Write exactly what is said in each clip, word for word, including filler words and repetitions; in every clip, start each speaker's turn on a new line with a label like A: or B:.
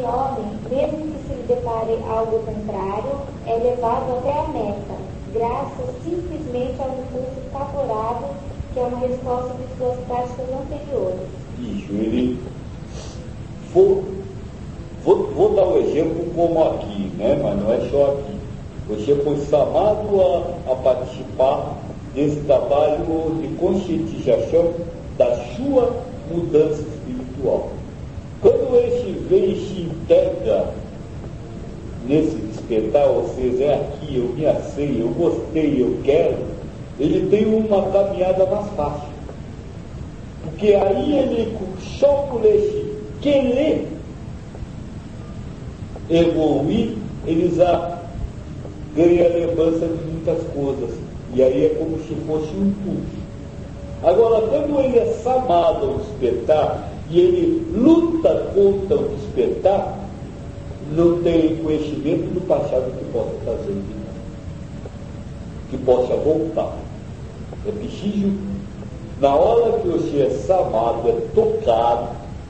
A: homem, mesmo que se lhe depare algo contrário, é levado até a meta, graças simplesmente ao impulso favorável, que é uma resposta de suas práticas anteriores.
B: Isso, ele... Vou, vou, vou dar um exemplo como aqui, né? Mas não é só aqui. Você foi chamado a, a participar desse trabalho de conscientização da sua mudança espiritual. Quando esse vem e se integra nesse despertar, ou seja, é aqui, eu me acei, eu gostei, eu quero, ele tem uma caminhada mais fácil. Porque aí ele, só por esse querer evoluir, ele já ganha lembrança de muitas coisas. E aí é como se fosse um impulso. Agora, quando ele é chamado ao despertar, e ele luta contra o despertar, não tem conhecimento do passado que possa trazer de novo, que possa voltar. É preciso, na hora que você é chamado, é tocado,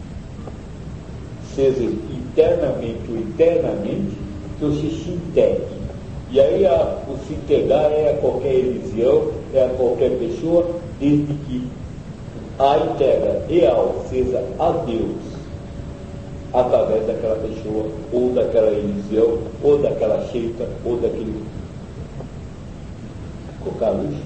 B: seja internamente ou internamente, que você se integre. E aí a, o se integrar é a qualquer religião, é a qualquer pessoa, desde que a integra real seja a Deus, através daquela pessoa, ou daquela religião, ou daquela seita, ou daquele... Colocar luz.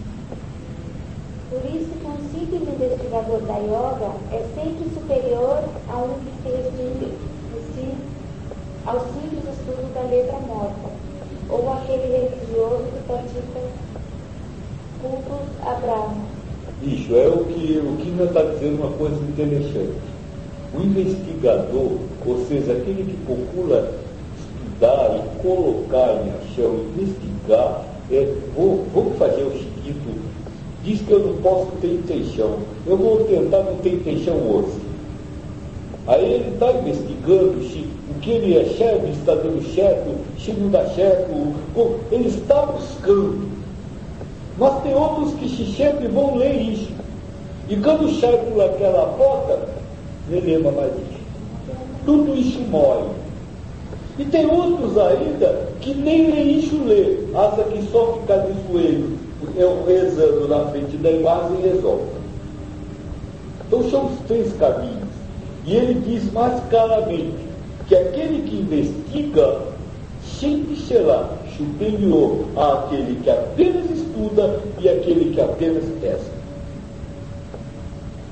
A: Por isso que um simples investigador da yoga é sempre superior a um que se restringe ao simples estudo da letra morta, ou aquele religioso que pratica cultos a Brahma.
B: Isso é o que o Kina está dizendo, uma coisa interessante. O investigador, ou seja, aquele que procura estudar e colocar em ação, investigar, é, vou, vou fazer o seguinte, diz que eu não posso ter intenção, eu vou tentar não ter intenção hoje. Aí ele está investigando se o que ele é certo, está dando certo, se não dá certo, ele está buscando. Mas tem outros que se sempre vão ler isso. E quando sai por aquela porta, nem lembra mais isso. Tudo isso morre. E tem outros ainda que nem lê isso lê, acha que só ficar de joelho, eu rezando na frente da imagem e resolve. Então são os três caminhos. E ele diz mais claramente que aquele que investiga sempre será superior àquele que apenas estuda e aquele que apenas testa.